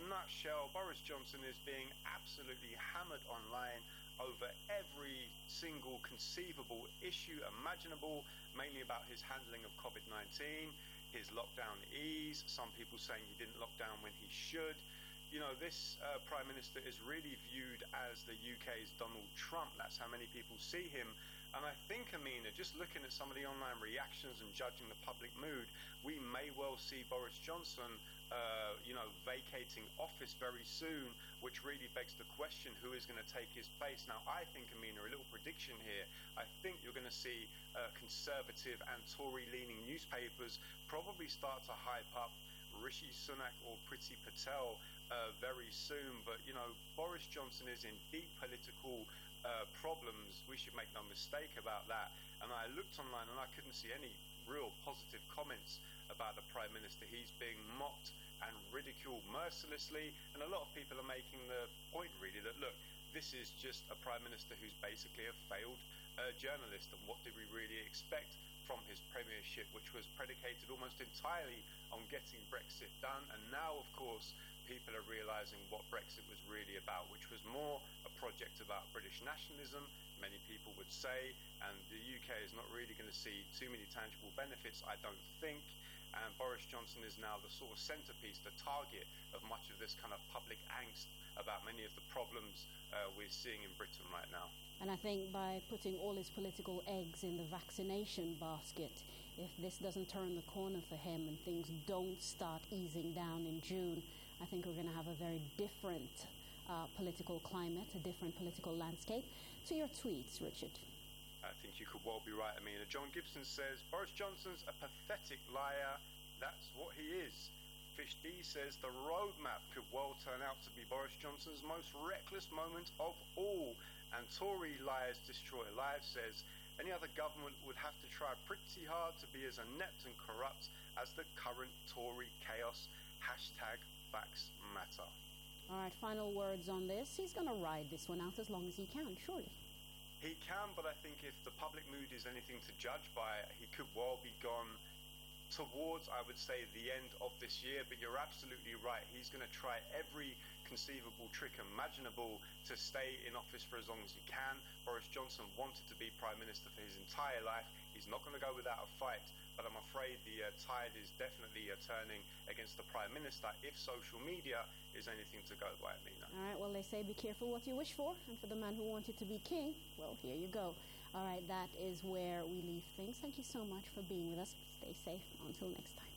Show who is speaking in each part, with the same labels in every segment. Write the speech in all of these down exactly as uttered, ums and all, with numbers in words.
Speaker 1: nutshell, Boris Johnson is being absolutely hammered online over every single conceivable issue imaginable, mainly about his handling of COVID nineteen, his lockdown ease, some people saying he didn't lock down when he should. You know, this uh, Prime Minister is really viewed as the U K's Donald Trump. That's how many people see him. And I think, Amina, just looking at some of the online reactions and judging the public mood, we may well see Boris Johnson, uh, you know, vacating office very soon, which really begs the question, who is going to take his place? Now, I think, Amina, a little prediction here, I think you're going to see uh, conservative and Tory-leaning newspapers probably start to hype up Rishi Sunak or Priti Patel uh, very soon. But, you know, Boris Johnson is in deep political uh, problems. We should make no mistake about that. And I looked online and I couldn't see any real positive comments about the Prime Minister. He's being mocked and ridiculed mercilessly. And a lot of people are making the point, really, that, look, this is just a Prime Minister who's basically a failed uh, journalist. And what did we really expect from his premiership, which was predicated almost entirely on getting Brexit done? And now, of course, people are realising what Brexit was really about, which was more a project about British nationalism, many people would say, and the U K is not really going to see too many tangible benefits, I don't think. And Boris Johnson is now the sort of centrepiece, the target of much of this kind of public angst about many of the problems uh, we're seeing in Britain right now.
Speaker 2: And I think by putting all his political eggs in the vaccination basket, if this doesn't turn the corner for him and things don't start easing down in June, I think we're going to have a very different uh, political climate, a different political landscape. To your tweets, Richard.
Speaker 1: I think you could well be right, Amina. John Gibson says, Boris Johnson's a pathetic liar. That's what he is. Fish D says, the roadmap could well turn out to be Boris Johnson's most reckless moment of all. And Tory Liars Destroy Lives says, any other government would have to try pretty hard to be as inept and corrupt as the current Tory chaos. Hashtag facts matter.
Speaker 2: All right, final words on this. He's going to ride this one out as long as he can, surely.
Speaker 1: He can, but I think if the public mood is anything to judge by, he could well be gone towards, I would say, the end of this year. But you're absolutely right. He's going to try every conceivable trick imaginable to stay in office for as long as he can. Boris Johnson wanted to be Prime Minister for his entire life. He's not going to go without a fight. But I'm afraid the uh, tide is definitely uh, turning against the Prime Minister if social media is anything to go by, Amina.
Speaker 2: All right, well, they say be careful what you wish for. And for the man who wanted to be king, well, here you go. All right, that is where we leave things. Thank you so much for being with us. Stay safe. Until next time.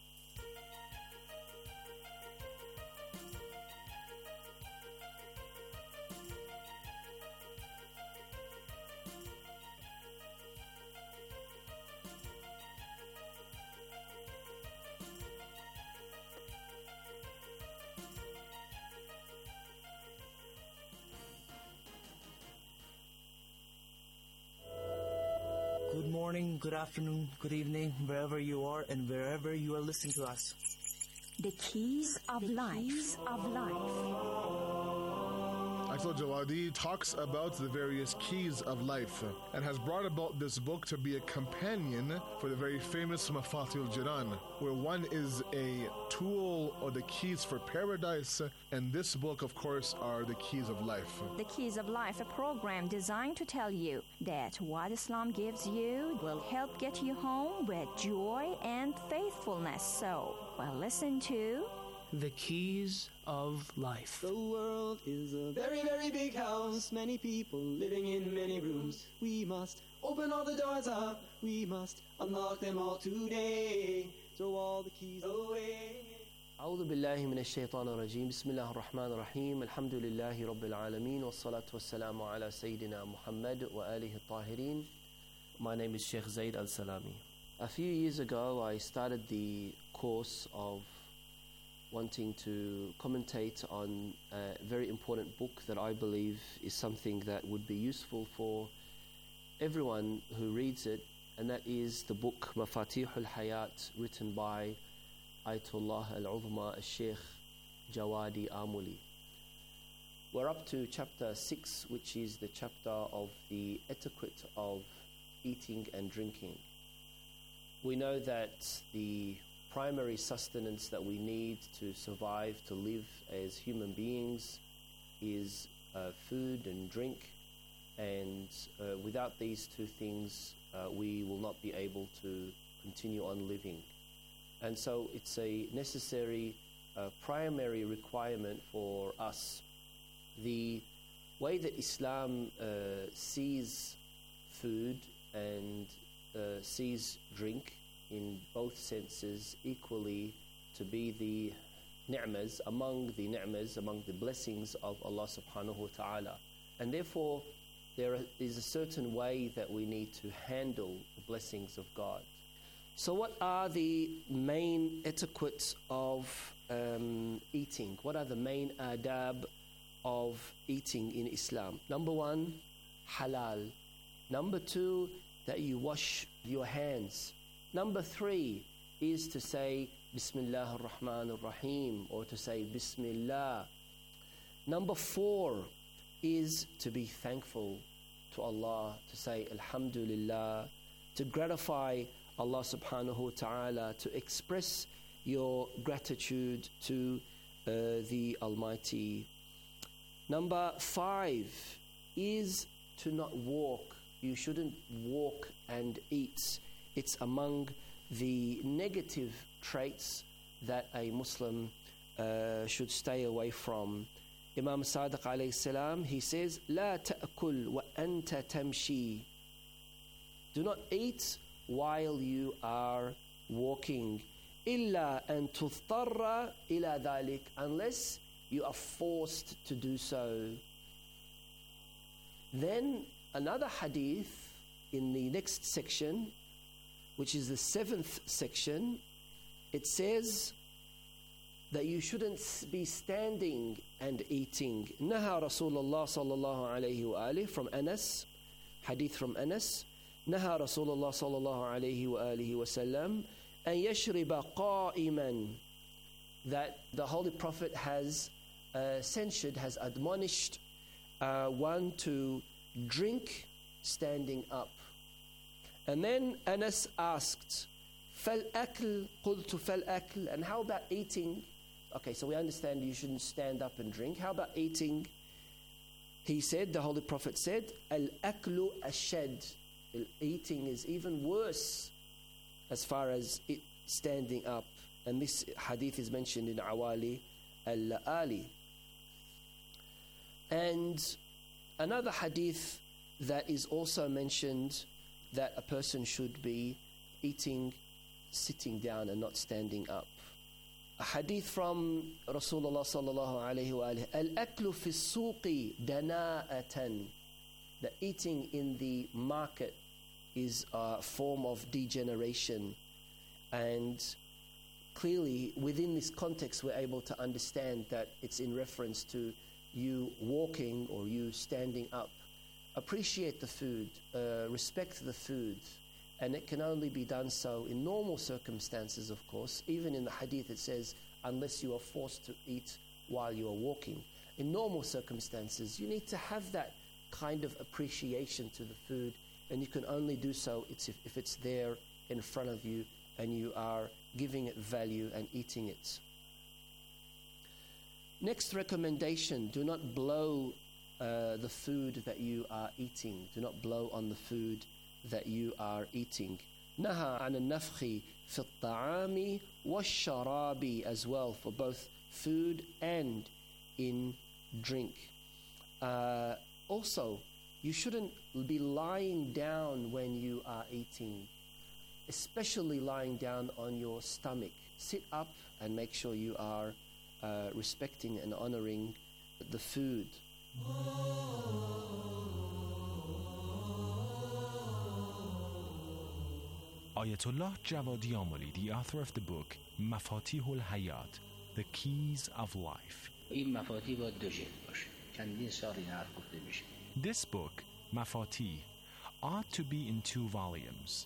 Speaker 3: Good morning, good afternoon, good evening, wherever you are and wherever you are listening to us.
Speaker 4: The Keys of the Life. Keys of Life.
Speaker 5: Atul Jawadi talks about the various keys of life and has brought about this book to be a companion for the very famous Mafatih al-Jinan, where one is a tool or the keys for paradise, and this book, of course, are the keys of life.
Speaker 4: The Keys of Life, a program designed to tell you that what Islam gives you will help get you home with joy and faithfulness. So, well, listen to
Speaker 3: The Keys of Life.
Speaker 6: The world is a very, very big house. Many people living in many rooms. We must open all the doors up. We must unlock them all today. Throw all the keys away.
Speaker 7: أعوذ بالله من الشيطان الرجيم بسم الله الرحمن الرحيم الحمد لله رب العالمين والصلاة والسلام على سيدنا محمد وآله الطاهرين. My name is Sheikh Zaid Al-Salami. A few years ago I started the course of wanting to commentate on a very important book that I believe is something that would be useful for everyone who reads it, and that is the book Mafatih al-Hayat, written by Ayatollah al-Uzma al-Sheikh Jawadi Amuli. We're up to chapter six, which is the chapter of the etiquette of eating and drinking. We know that the primary sustenance that we need to survive, to live as human beings, is uh, food and drink. And uh, without these two things, uh, we will not be able to continue on living. And so it's a necessary uh, primary requirement for us. The way that Islam uh, sees food and uh, sees drink in both senses equally to be the ni'mas, among the ni'mas, among the blessings of Allah subhanahu wa ta'ala. And therefore, there is a certain way that we need to handle the blessings of God. So what are the main etiquettes of um, eating? What are the main adab of eating in Islam? Number one, halal. Number two, that you wash your hands. Number three is to say Bismillah ar-Rahman ar-Rahim, or to say Bismillah. Number four is to be thankful to Allah, to say Alhamdulillah, to gratify Allah subhanahu wa ta'ala, to express your gratitude to uh, the Almighty. Number five is to not walk. You shouldn't walk and eat. It's among the negative traits that a Muslim uh, should stay away from. Imam Sadiq alayhi salam, he says, لا تأكل وأنت تمشي. Do not eat while you are walking. إلا أن تضطر إلى ذلك, unless you are forced to do so. Then another hadith in the next section, which is the seventh section, it says that you shouldn't be standing and eating. Naha Rasulullah sallallahu alayhi wa alihi, from Anas, hadith from Anas, Naha Rasulullah sallallahu alayhi wa alihi wa sallam an yashriba qa'iman, that the Holy Prophet has uh, censured, has admonished uh, one to drink standing up. And then Anas asked, فَالْأَكْلِ قُلْتُ فَالْأَكْلِ, and how about eating? Okay, so we understand you shouldn't stand up and drink. How about eating? He said, the Holy Prophet said, Al-aklu ashad. Eating is even worse as far as it standing up. And this hadith is mentioned in Awali al-Ali. And another hadith that is also mentioned, that a person should be eating sitting down and not standing up. A hadith from Rasulullah sallallahu alayhi wa alihi, al-aklu fi suqi dana'atan, that eating in the market is a form of degeneration. And clearly within this context we're able to understand that it's in reference to you walking or you standing up. Appreciate the food, uh, respect the food, and it can only be done so in normal circumstances, of course. Even in the hadith it says, unless you are forced to eat while you are walking. In normal circumstances, you need to have that kind of appreciation to the food, and you can only do so if, if it's there in front of you and you are giving it value and eating it. Next recommendation, do not blow Uh, the food that you are eating. Do not blow on the food that you are eating. Naha an al-nafkhi fi al-ta'ami wa-sharabi, as well, for both food and in drink. Uh, also, you shouldn't be lying down when you are eating, especially lying down on your stomach. Sit up and make sure you are uh, respecting and honoring the food.
Speaker 8: Ayatollah Javadi Amoli, the author of the book Mafatih al-Hayat, The Keys of Life. This book, Mafatih, ought to be in two volumes.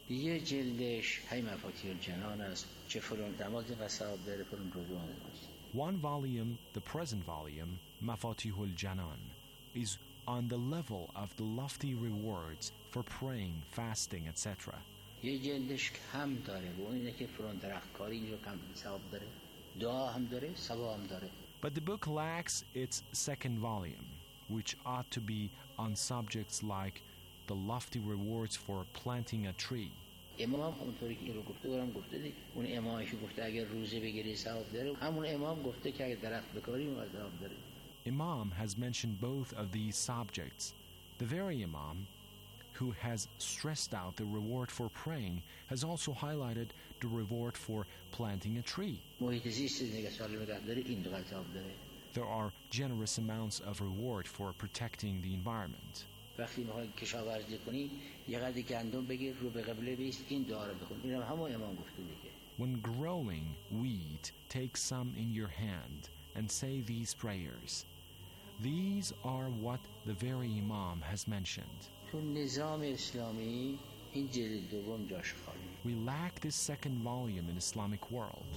Speaker 8: One volume, the present volume, Mafatihul Janan, is on the level of the lofty rewards for praying, fasting, et cetera.
Speaker 9: یه جلدش کم داره و اون اینه که فرون درخت کاری اینجا کم ثواب داره، دعا هم داره، ثواب هم داره.
Speaker 8: But the book lacks its second volume, which ought to be on subjects like the lofty rewards for planting a tree.
Speaker 9: امام هم اونطوری که این رو گفته برام گفته دی اون امامش گفته اگر روزه بگیری ثواب داره، همون امام گفته که اگر درخت بکاری اون ثواب داره.
Speaker 8: Imam has mentioned both of these subjects. The very Imam who has stressed out the reward for praying has also highlighted the reward for planting a tree.
Speaker 9: محیط زیست نگه سالم نگه داره این دو ثواب داره.
Speaker 8: There are generous amounts of reward for protecting the environment.
Speaker 9: وقتی میخوای کشاورزی کنی یه قدری گندم بگیر رو به قبله بیست این دعا رو بخون. اینم همون امام گفته دیگه.
Speaker 8: When growing wheat, take some in your hand and say these prayers. These are what the very Imam has mentioned.
Speaker 9: تو نظام اسلامی این جلد دوم جاش خالی.
Speaker 8: We lack this second volume in Islamic world.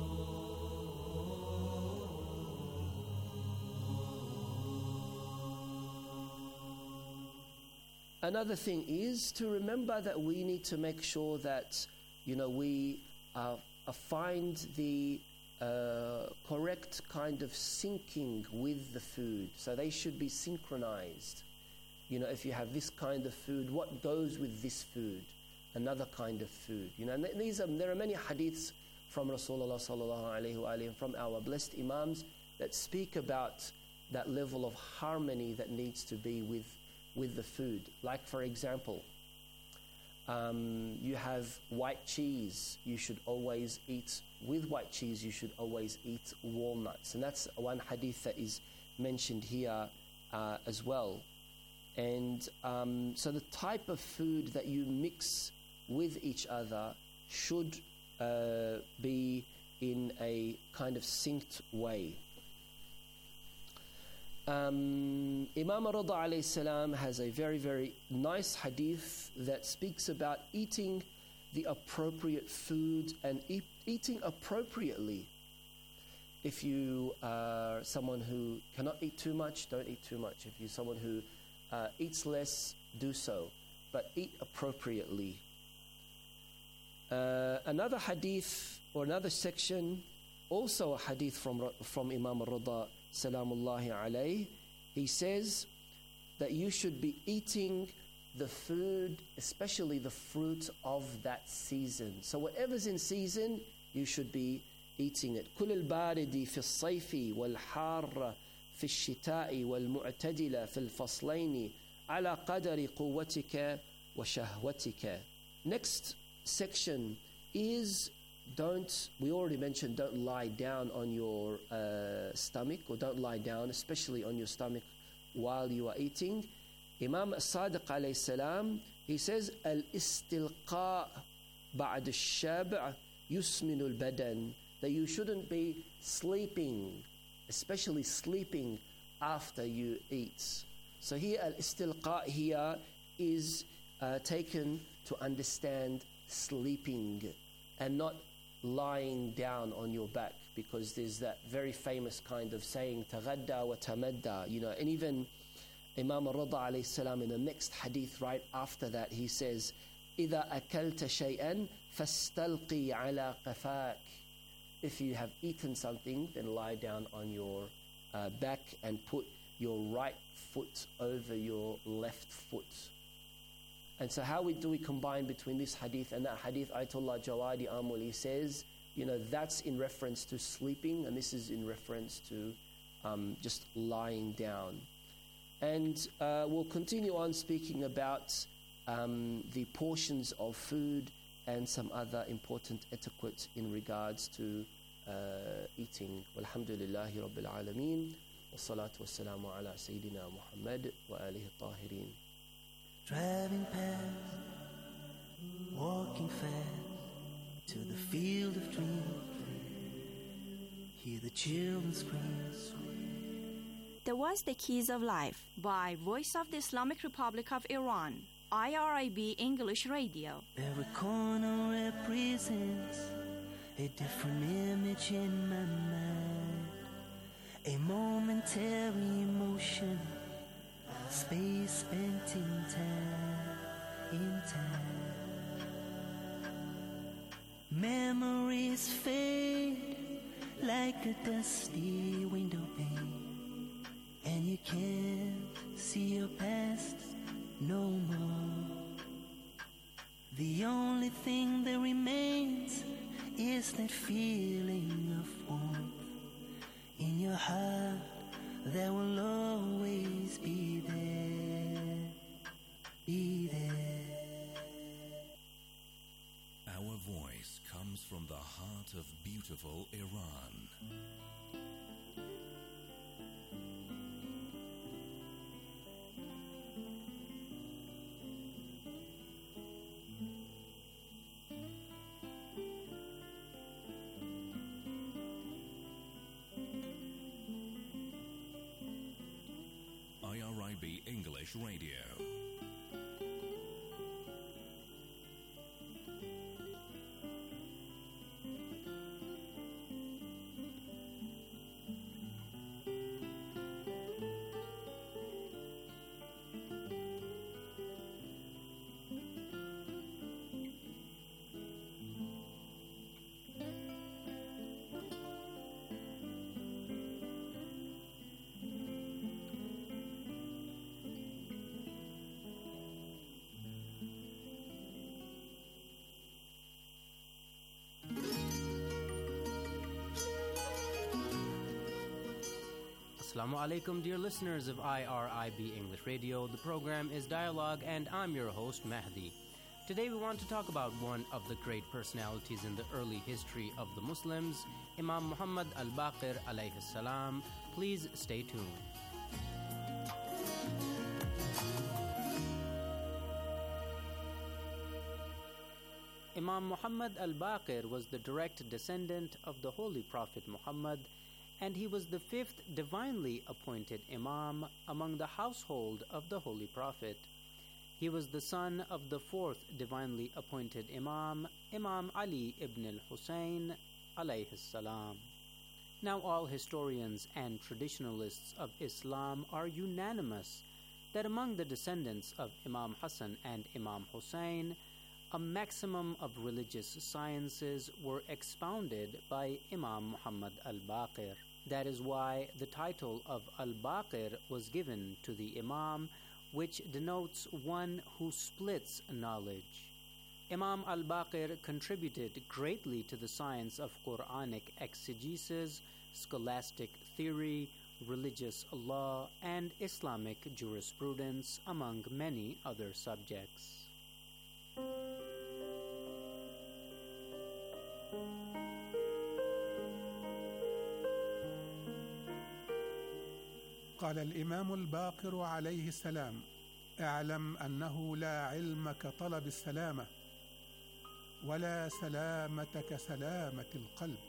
Speaker 7: Another thing is to remember that we need to make sure that, you know, we uh, uh, find the uh, correct kind of syncing with the food. So they should be synchronized. You know, if you have this kind of food, what goes with this food? Another kind of food. You know, and these are, there are many hadiths from Rasulullah sallallahu alaihi wasallam, from our blessed imams, that speak about that level of harmony that needs to be with with the food. Like, for example, um, you have white cheese. You should always eat, with white cheese, you should always eat walnuts. And that's one hadith that is mentioned here uh, as well. And um, so the type of food that you mix with each other should uh, be in a kind of synced way. Um, Imam Rida alayhi salam has a very, very nice hadith that speaks about eating the appropriate food and e- eating appropriately. If you are someone who cannot eat too much, don't eat too much. If you're someone who uh, eats less, do so. But eat appropriately. Uh, another hadith or another section, also a hadith from, from Imam Rida Salamullahi alayhi, he says that you should be eating the food, especially the fruit of that season. So whatever's in season, you should be eating it. كل البارد في الصيف والحار في الشتاء والمعتدل في الفصلين على قدر قوتك وشهوتك. Next section is don't, we already mentioned, don't lie down on your uh, stomach, or don't lie down, especially on your stomach while you are eating. Imam As-Sadiq alayhi salam, he says, al-istilqa ba'd al-shab' yusminu al-badan, that you shouldn't be sleeping, especially sleeping after you eat. So here, al-istilqa here is uh, taken to understand sleeping and not lying down on your back, because there's that very famous kind of saying, taghadda wa tamadda, you know, and even Imam Rida alayhi salam in the next hadith right after that, he says, إِذَا أَكَلْتَ شَيْئًا فَاسْتَلْقِي عَلَى قَفَاكِ. If you have eaten something, then lie down on your uh, back and put your right foot over your left foot. And so how we, do we combine between this hadith and that hadith? Ayatollah Jawadi Amuli says, you know, that's in reference to sleeping, and this is in reference to um, just lying down. And uh, we'll continue on speaking about um, the portions of food and some other important etiquette in regards to uh, eating. Walhamdulillahi Rabbil Alameen. Wassalatu wassalamu ala Sayyidina Muhammad wa alihi tahirin.
Speaker 3: Driving past, walking fast to the field of dreams. Hear the children scream.
Speaker 4: That was The Keys of Life by Voice of the Islamic Republic of Iran, I R I B English Radio.
Speaker 3: Every corner represents a different image in my mind, a momentary emotion, space spent in time, in time.
Speaker 10: Memories fade like a dusty window pane, and you can't see your past no more. The only thing that remains is that feeling of warmth in your heart that will always be there, be there.
Speaker 11: Our voice comes from the heart of beautiful Iran. I R I B English Radio.
Speaker 12: Assalamu alaikum, dear listeners of I R I B English Radio. The program is Dialogue, and I'm your host, Mahdi. Today we want to talk about one of the great personalities in the early history of the Muslims, Imam Muhammad al-Baqir alayhi salam. Please stay tuned. Imam Muhammad al-Baqir was the direct descendant of the Holy Prophet Muhammad, and he was the fifth divinely appointed Imam among the household of the Holy Prophet. He was the son of the fourth divinely appointed Imam, Imam Ali ibn al-Husayn alayhi salam. Now all historians and traditionalists of Islam are unanimous that among the descendants of Imam Hassan and Imam Hussein, a maximum of religious sciences were expounded by Imam Muhammad al-Baqir. That is why the title of al-Baqir was given to the Imam, which denotes one who splits knowledge. Imam al-Baqir contributed greatly to the science of Quranic exegesis, scholastic theory, religious law, and Islamic jurisprudence, among many other subjects.
Speaker 13: قال الإمام الباقر عليه السلام: اعلم أنه لا علم كطلب السلامة، ولا سلامة كسلامة القلب.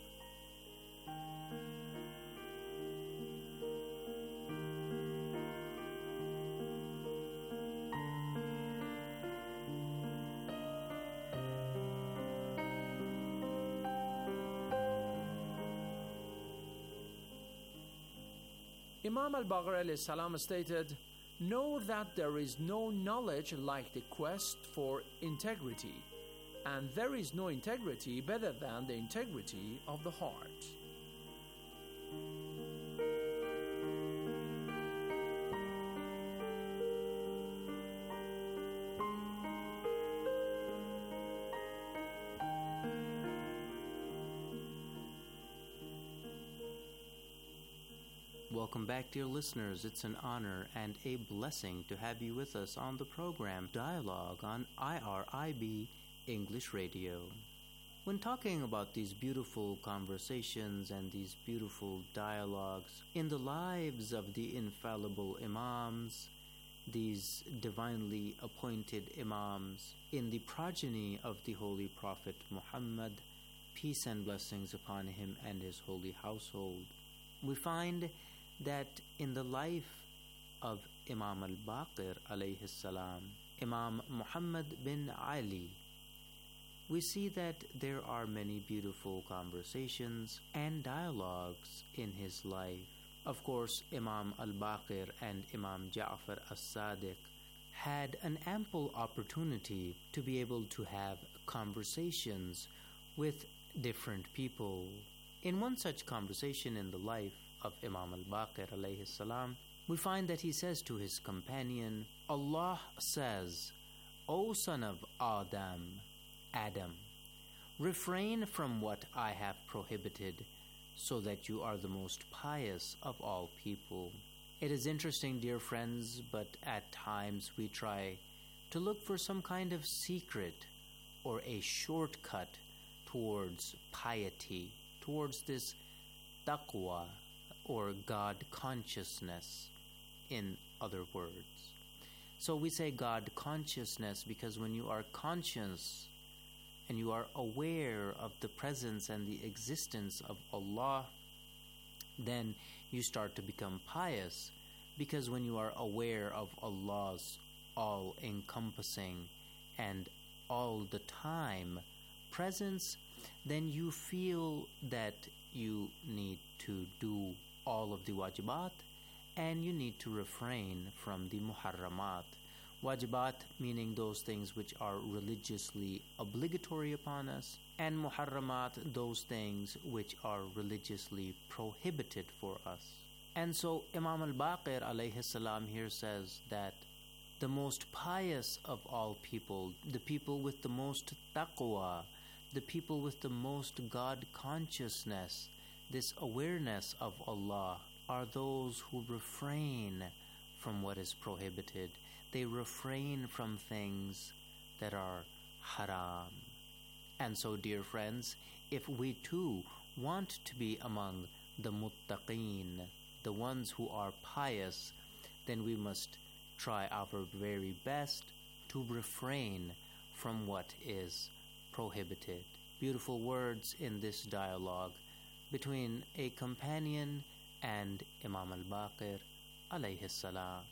Speaker 14: Imam al-Baqir alayhi salam stated, "Know that there is no knowledge like the quest for integrity, and there is no integrity better than the integrity of the heart."
Speaker 12: Welcome back, dear listeners. It's an honor and a blessing to have you with us on the program Dialogue on I R I B English Radio. When talking about these beautiful conversations and these beautiful dialogues in the lives of the infallible Imams, these divinely appointed Imams, in the progeny of the Holy Prophet Muhammad, peace and blessings upon him and his holy household, we find that in the life of Imam al-Baqir alayhi salam, Imam Muhammad bin Ali, we see that there are many beautiful conversations and dialogues in his life. Of course, Imam al-Baqir and Imam Ja'far as-Sadiq had an ample opportunity to be able to have conversations with different people. In one such conversation in the life of Imam al-Baqir alayhi salam, we find that he says to his companion, Allah says, O son of Adam, Adam, refrain from what I have prohibited, so that you are the most pious of all people. It is interesting, dear friends, but at times we try to look for some kind of secret or a shortcut towards piety, towards this taqwa or God consciousness, in other words. So we say God consciousness because when you are conscious and you are aware of the presence and the existence of Allah, then you start to become pious, because when you are aware of Allah's all-encompassing and all the time presence, then you feel that you need to do all of the wajibat and you need to refrain from the muharramat. Wajibat meaning those things which are religiously obligatory upon us, and muharramat those things which are religiously prohibited for us. And so Imam al-Baqir alayhi salam here says that the most pious of all people, the people with the most taqwa, the people with the most God consciousness, this awareness of Allah, are those who refrain from what is prohibited. They refrain from things that are haram. And so, dear friends, if we too want to be among the muttaqeen, the ones who are pious, then we must try our very best to refrain from what is prohibited. Beautiful words in this dialogue between a companion and Imam al-Baqir alayhi salam.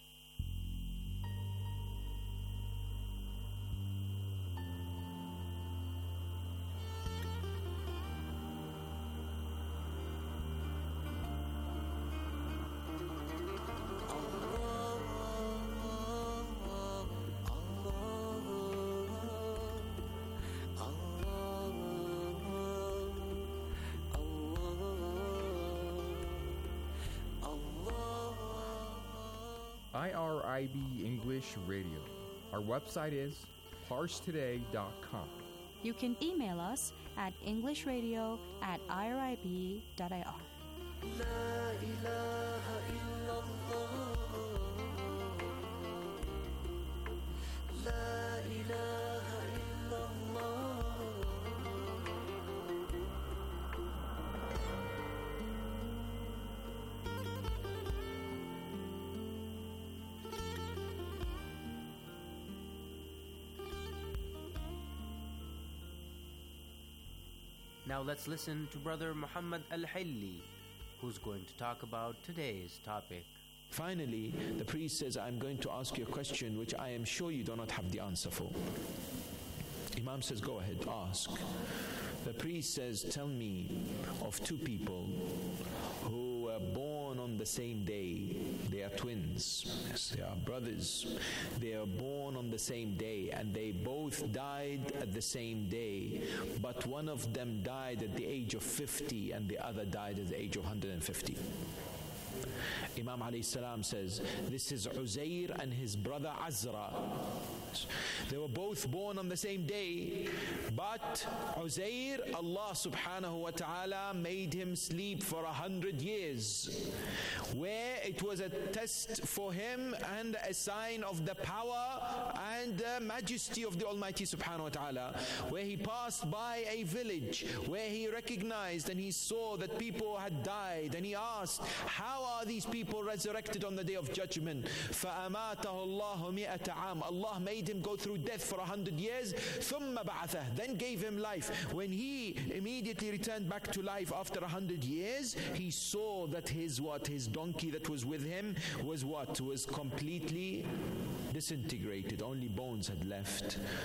Speaker 15: I R I B English Radio. Our website is pars today dot com.
Speaker 16: You can email us at englishradio at irib dot I R. La ilaha illallah. La ilaha illallah.
Speaker 12: Now let's listen to Brother Muhammad Al-Hilli, who's going to talk about today's topic.
Speaker 17: Finally, the priest says, I'm going to ask you a question which I am sure you do not have the answer for. Imam says, go ahead, ask. The priest says, tell me of two people who were born on the same day. They are twins. Yes, they are brothers. They are born on the same day and they both died at the same day. But one of them died at the age of fifty and the other died at the age of one hundred fifty. Imam alayhi salam says, this is Uzair and his brother Azra. They were both born on the same day, but Uzair, Allah subhanahu wa ta'ala made him sleep for a hundred years, where it was a test for him and a sign of the power and the majesty of the Almighty subhanahu wa ta'ala, where he passed by a village where he recognized and he saw that people had died, and he asked, how are these people resurrected on the day of judgment? فَأَمَاتَهُ اللَّهُ مِئَةَ عَامٍ. Allah made him go through death for a hundred years, ثُمَّ بَعَثَهُ, then gave him life. When he immediately returned back to life after a hundred years, he saw that his what? His donkey that was with him was what? Was completely disintegrated. Only bones had left.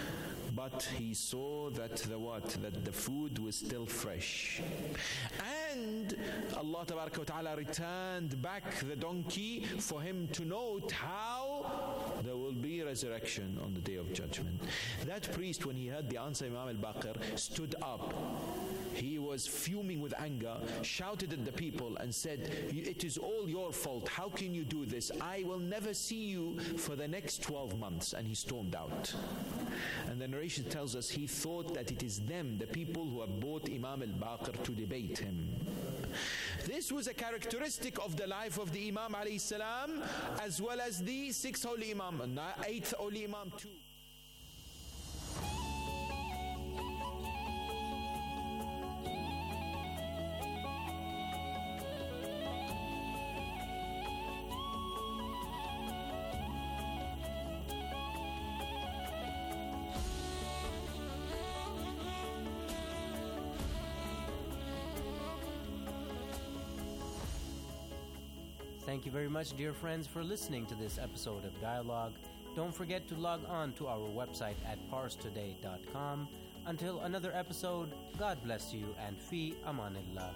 Speaker 17: but he saw that the what? That the food was still fresh. And Allah Tabaraka wa Ta'ala returned back the donkey for him to note how there will be resurrection on the day of judgment. That priest, when he heard the answer, Imam al-Baqir, stood up. He was fuming with anger, shouted at the people and said, "It is all your fault. How can you do this? I will never see you for the next twelve months." And he stormed out. And the narration tells us he thought that it is them, the people who have brought Imam al-Baqir to debate him. This was a characteristic of the life of the Imam alayhi salam, as well as the sixth holy Imam, and eighth holy Imam too.
Speaker 12: Thank you very much, dear friends, for listening to this episode of Dialogue. Don't forget to log on to our website at pars today dot com. Until another episode, God bless you and fi amanillah.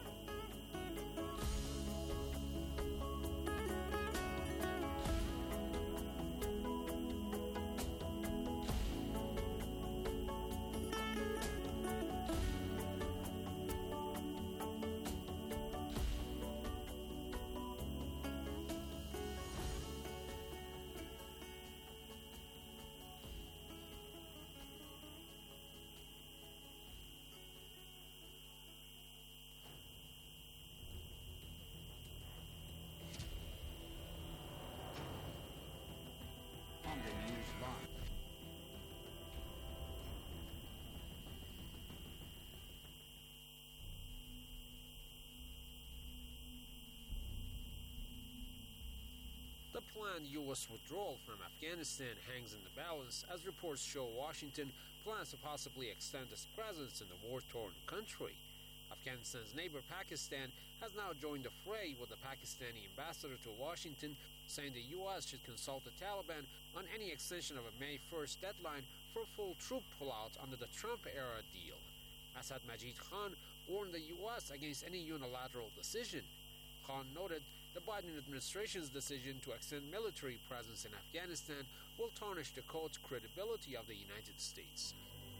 Speaker 18: The planned U S withdrawal from Afghanistan hangs in the balance as reports show Washington plans to possibly extend its presence in the war-torn country. Afghanistan's neighbor Pakistan has now joined the fray, with the Pakistani ambassador to Washington saying the U S should consult the Taliban on any extension of a May first deadline for full troop pullout under the Trump-era deal. Asad Majid Khan warned the U S against any unilateral decision. Khan noted the Biden administration's decision to extend military presence in Afghanistan will tarnish the code's credibility of the United States.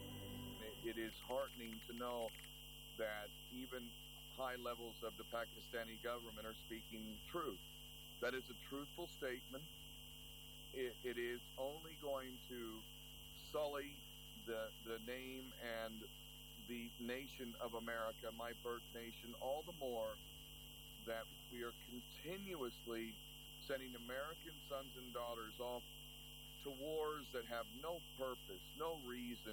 Speaker 19: It is heartening to know that even high levels of the Pakistani government are speaking truth. That is a truthful statement. It, it is only going to sully the, the name and the nation of America, my birth nation, all the more that we are continuously sending American sons and daughters off to wars that have no purpose, no reason.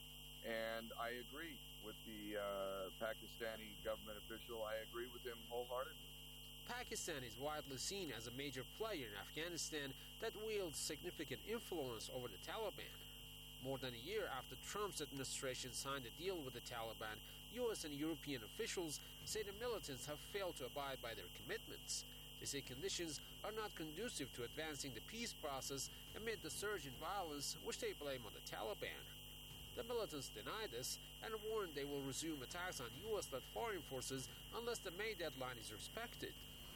Speaker 19: And I agree with the uh, Pakistani government official. I agree with him wholeheartedly.
Speaker 18: Pakistan is widely seen as a major player in Afghanistan that wields significant influence over the Taliban. More than a year after Trump's administration signed a deal with the Taliban, U S and European officials say the militants have failed to abide by their commitments. They say conditions are not conducive to advancing the peace process amid the surge in violence, which they blame on the Taliban. The militants deny this and warn they will resume attacks on U S-led foreign forces unless the May deadline is respected.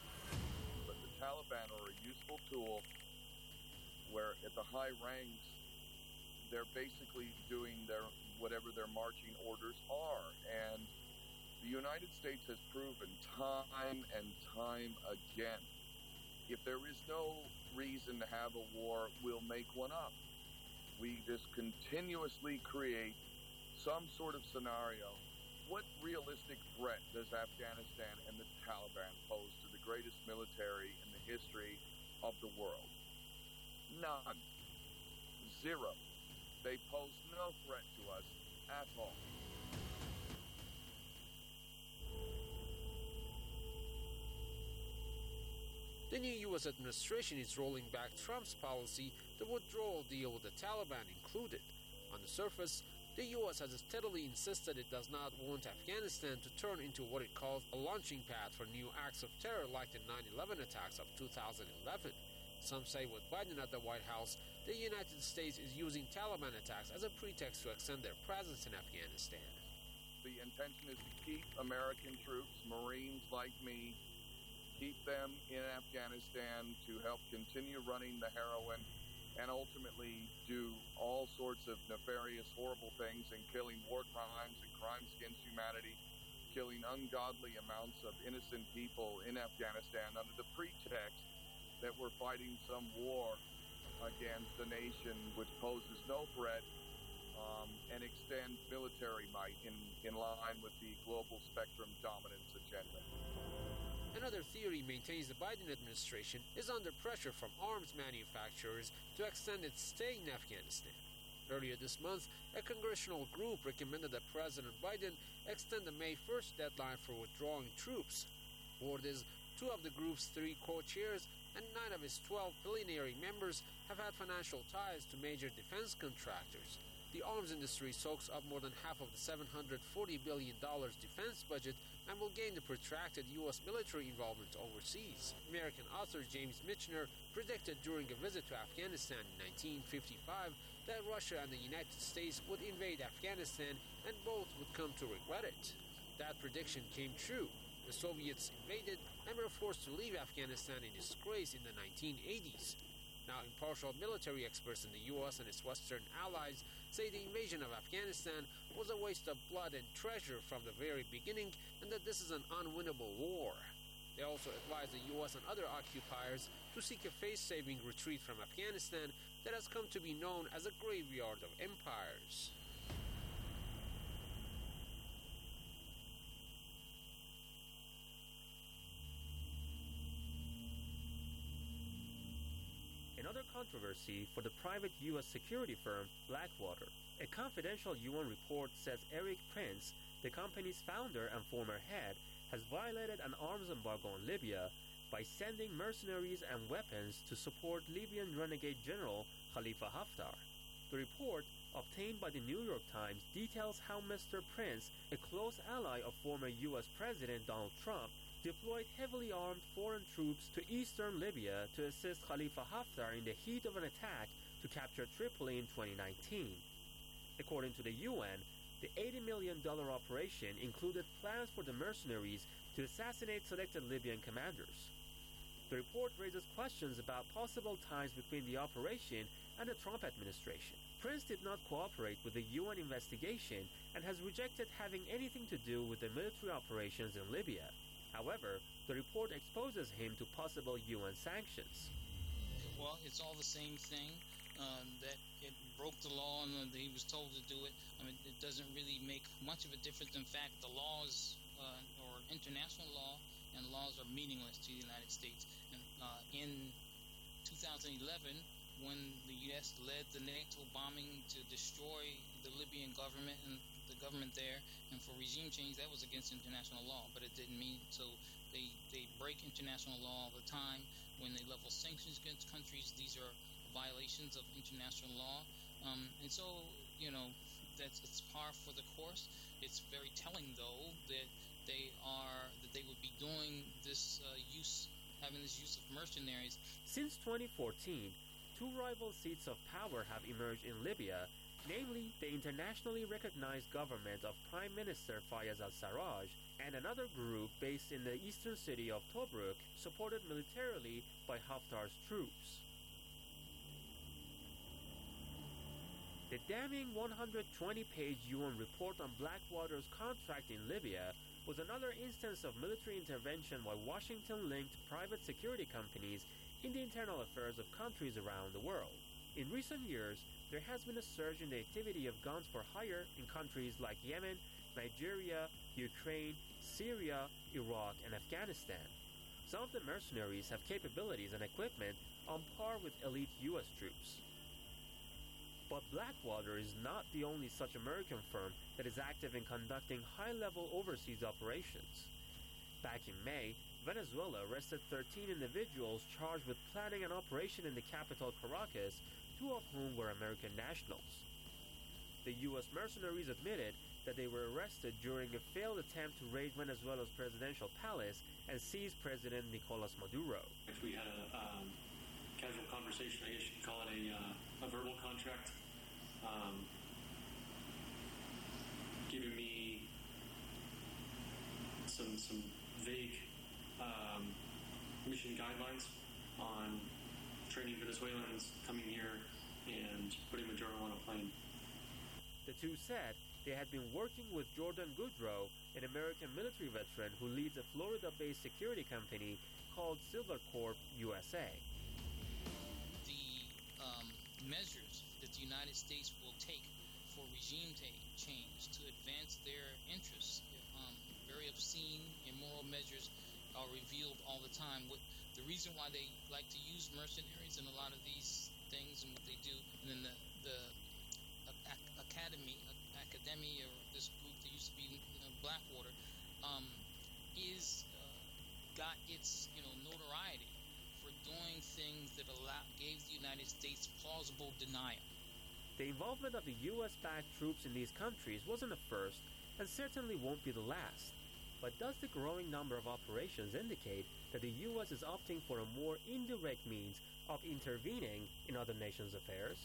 Speaker 19: But the Taliban are a useful tool where at the high ranks they're basically doing their whatever their marching orders are. And the United States has proven time and time again, if there is no reason to have a war, we'll make one up. We just continuously create some sort of scenario. What realistic threat does Afghanistan and the Taliban pose to the greatest military in the history of the world? None. Zero. They pose no threat to us at all.
Speaker 18: The new U S administration is rolling back Trump's policy, the withdrawal deal with the Taliban included. On the surface, the U S has steadily insisted it does not want Afghanistan to turn into what it calls a launching pad for new acts of terror like the nine eleven attacks of two thousand eleven. Some say with Biden at the White House, the United States is using Taliban attacks as a pretext to extend their presence in Afghanistan.
Speaker 19: The intention is to keep American troops, Marines like me, keep them in Afghanistan to help continue running the heroin and ultimately do all sorts of nefarious, horrible things and killing war crimes and crimes against humanity, killing ungodly amounts of innocent people in Afghanistan under the pretext that we're fighting some war against a nation which poses no threat um, and extends military might in, in line with the global spectrum dominance agenda.
Speaker 18: Another theory maintains the Biden administration is under pressure from arms manufacturers to extend its stay in Afghanistan. Earlier this month, a congressional group recommended that President Biden extend the May first deadline for withdrawing troops. Word is two of the group's three co-chairs and nine of its twelve plenary members have had financial ties to major defense contractors. The arms industry soaks up more than half of the seven hundred forty billion dollars defense budget and will gain the protracted U S military involvement overseas. American author James Michener predicted during a visit to Afghanistan in nineteen fifty-five that Russia and the United States would invade Afghanistan and both would come to regret it. That prediction came true. The Soviets invaded and were forced to leave Afghanistan in disgrace in the nineteen eighties. Now, impartial military experts in the U S and its Western allies say the invasion of Afghanistan was a waste of blood and treasure from the very beginning and that this is an unwinnable war. They also advise the U S and other occupiers to seek a face-saving retreat from Afghanistan that has come to be known as a graveyard of empires.
Speaker 20: Another controversy for the private U S security firm Blackwater. A confidential U N report says Erik Prince, the company's founder and former head, has violated an arms embargo on Libya by sending mercenaries and weapons to support Libyan renegade general Khalifa Haftar. The report, obtained by the New York Times, details how Mister Prince, a close ally of former U S President Donald Trump, deployed heavily armed foreign troops to eastern Libya to assist Khalifa Haftar in the heat of an attack to capture Tripoli in twenty nineteen. According to the U N, the eighty million dollars operation included plans for the mercenaries to assassinate selected Libyan commanders. The report raises questions about possible ties between the operation and the Trump administration. Prince did not cooperate with the U N investigation and has rejected having anything to do with the military operations in Libya. However, the report exposes him to possible U N sanctions.
Speaker 21: Well, it's all the same thing, uh, that it broke the law and that he was told to do it. I mean, it doesn't really make much of a difference. In fact, the laws, uh, or international law, and laws are meaningless to the United States. And uh, in two thousand eleven, when the U S led the NATO bombing to destroy the Libyan government and the government there, and for regime change, that was against international law, but it didn't mean so. They they break international law all the time. When they level sanctions against countries, these are violations of international law, um, and so you know that's it's par for the course. It's very telling, though, that they are that they would be doing this uh, use, having this use of mercenaries.
Speaker 20: Since twenty fourteen, two rival seats of power have emerged in Libya. Namely, the internationally recognized government of Prime Minister Fayez al-Sarraj and another group based in the eastern city of Tobruk, supported militarily by Haftar's troops. The damning one hundred twenty page U N report on Blackwater's contract in Libya was another instance of military intervention by Washington-linked private security companies in the internal affairs of countries around the world. In recent years, there has been a surge in the activity of guns for hire in countries like Yemen, Nigeria, Ukraine, Syria, Iraq, and Afghanistan. Some of the mercenaries have capabilities and equipment on par with elite U S troops. But Blackwater is not the only such American firm that is active in conducting high-level overseas operations. Back in May, Venezuela arrested thirteen individuals charged with planning an operation in the capital Caracas, two of whom were American nationals. The U S mercenaries admitted that they were arrested during a failed attempt to raid Venezuela's presidential palace and seize President Nicolas Maduro.
Speaker 22: We had a um,
Speaker 1: casual conversation. I guess you could call it a, uh, a verbal contract, um, giving me some some vague um, mission guidelines on training Venezuelans coming here and putting Maduro on a plane.
Speaker 20: The two said they had been working with Jordan Goodrow, an American military veteran who leads a Florida-based security company called Silver Corp U S A.
Speaker 21: The um, measures that the United States will take for regime ta- change to advance their interests, um, very obscene, immoral measures are revealed all the time. What the reason why they like to use mercenaries in a lot of these things and what they do, and then the the uh, academy, uh, academy, or this group that used to be, you know, Blackwater, um, is uh, got its, you know, notoriety for doing things that allow gave the United States plausible denial.
Speaker 20: The involvement of the U S-backed troops in these countries wasn't the first, and certainly won't be the last. But does the growing number of operations indicate that the U S is opting for a more indirect means of intervening in other nations' affairs?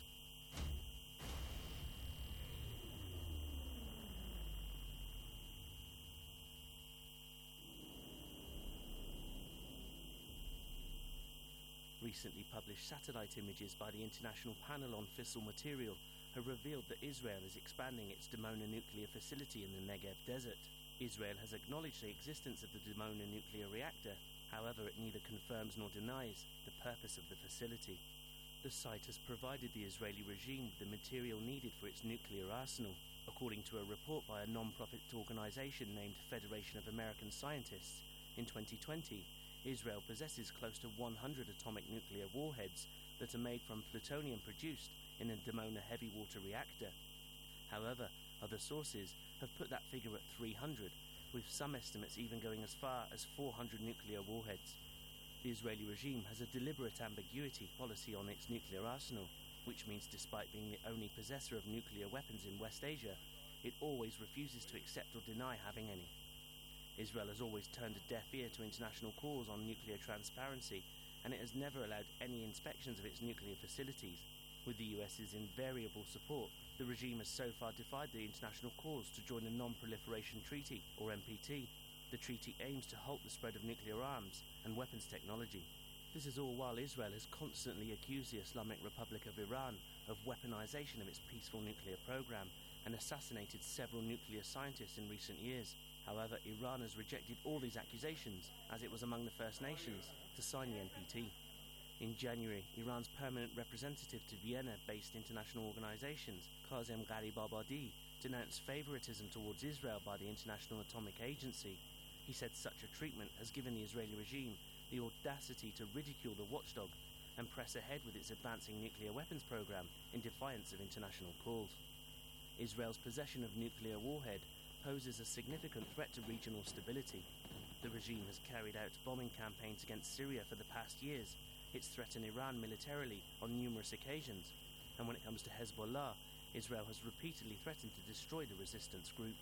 Speaker 22: Recently published satellite images by the International Panel on Fissile Material have revealed that Israel is expanding its Dimona nuclear facility in the Negev desert. Israel has acknowledged the existence of the Dimona nuclear reactor. However, it neither confirms nor denies the purpose of the facility. The site has provided the Israeli regime with the material needed for its nuclear arsenal. According to a report by a non-profit organization named Federation of American Scientists, in twenty twenty, Israel possesses close to one hundred atomic nuclear warheads that are made from plutonium produced in a Dimona heavy water reactor. However, other sources have put that figure at three hundred, with some estimates even going as far as four hundred nuclear warheads. The Israeli regime has a deliberate ambiguity policy on its nuclear arsenal, which means despite being the only possessor of nuclear weapons in West Asia, it always refuses to accept or deny having any. Israel has always turned a deaf ear to international calls on nuclear transparency, and it has never allowed any inspections of its nuclear facilities. With the U S's invariable support, the regime has so far defied the international calls to join the Non-Proliferation Treaty, or N P T. The treaty aims to halt the spread of nuclear arms and weapons technology. This is all while Israel has constantly accused the Islamic Republic of Iran of weaponization of its peaceful nuclear program and assassinated several nuclear scientists in recent years. However, Iran has rejected all these accusations, as it was among the first nations to sign the N P T. In January, Iran's permanent representative to Vienna-based international organizations, Kazem Gharibabadi, denounced favoritism towards Israel by the International Atomic Agency. He said such a treatment has given the Israeli regime the audacity to ridicule the watchdog and press ahead with its advancing nuclear weapons program in defiance of international calls. Israel's possession of nuclear warhead poses a significant threat to regional stability. The regime has carried out bombing campaigns against Syria for the past years. It's threatened Iran militarily on numerous occasions, and when it comes to Hezbollah, Israel has repeatedly threatened to destroy the resistance group.